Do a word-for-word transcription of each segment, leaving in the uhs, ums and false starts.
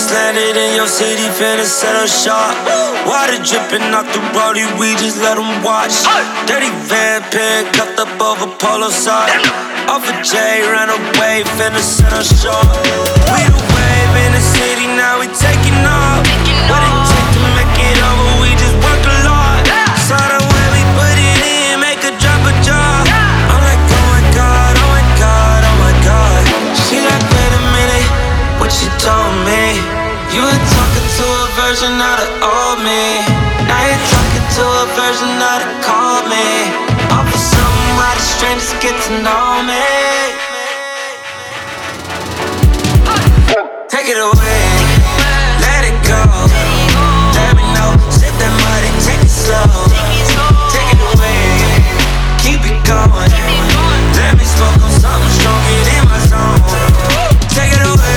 landed in your city, finna set up shop. Water dripping off the rollie, we just let them watch. Dirty van pen, cuffed up over polo sock. Off a J, ran away, finna set up shop. We the wave in the city, now we taking off. What it take to make it over, we just work a lot. Saw the way we put it in, make her drop a jaw. I'm like, oh my god, oh my god, oh my god. She like, wait a minute, what you told me? You were talking to a version of the old me. Now you're talking to a version of the cold me. Offer something while the strangers get to know me. Take it away, let it go. Let me know, sip that money, take it slow. Take it away, keep it going. Let me smoke on something strong, get in my zone. Take it away.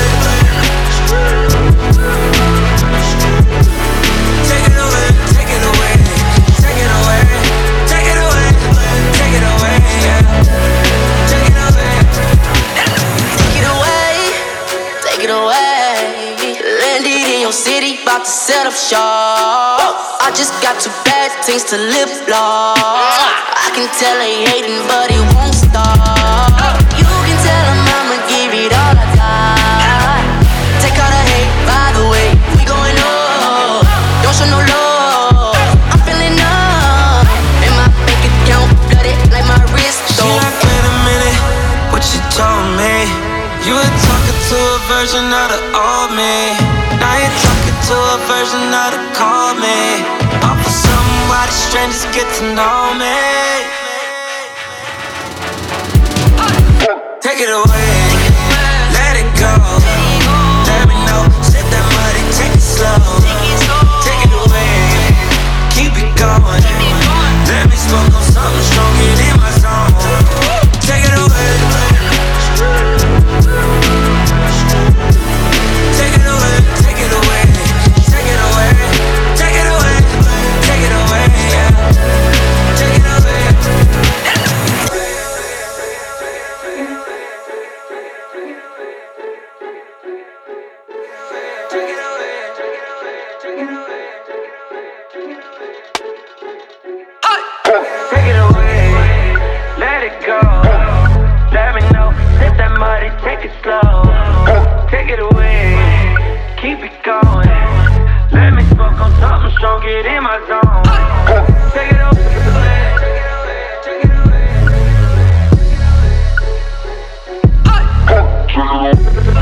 Take it away, take it away, take it away, take it away, take it away, yeah. Take it away. Take it away, take it away. Landed in your city, about to set up shop. I just got two bad things to lip lock. I can tell they hating, but it won't stop. You can tell them I'ma give it all I got. Take all the hate, by the way, we going up. Don't show no love, I'm feeling numb. And my bank account flooded like my wrist. She like, wait a minute, what you told me? You were talking to a version of the old me. Now you're talking to a version of the cold me. Offer something while the strangers get to know me. Take it away, let it go. Let me know, sip that money, take it slow. Take it away, keep it going. Let me smoke on something strong, get in my zone. Take it away. Take it away, take it away, take it away, take it away, take it away, yeah. Take it away. Take it away, take it away, take it away. Take it away, let it go. Let me know, sip that money, take it slow. Take it away, keep it going. Let me smoke on something strong, get in my zone. Take it away, take it away, take it away.